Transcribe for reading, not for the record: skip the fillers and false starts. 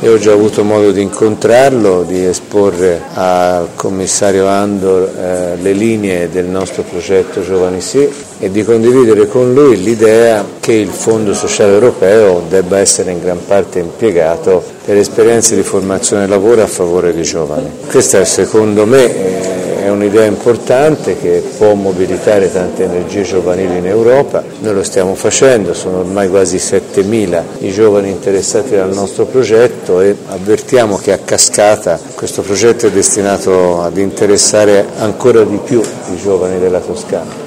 Io ho già avuto modo di incontrarlo, di esporre al commissario Andor le linee del nostro progetto Giovani Sì e di condividere con lui l'idea che il Fondo Sociale Europeo debba essere in gran parte impiegato per esperienze di formazione e lavoro a favore dei giovani. Questa secondo me è un'idea importante che può mobilitare tante energie giovanili in Europa, noi lo stiamo facendo, sono ormai quasi 7.000 i giovani interessati dal nostro progetto e avvertiamo che a cascata questo progetto è destinato ad interessare ancora di più i giovani della Toscana.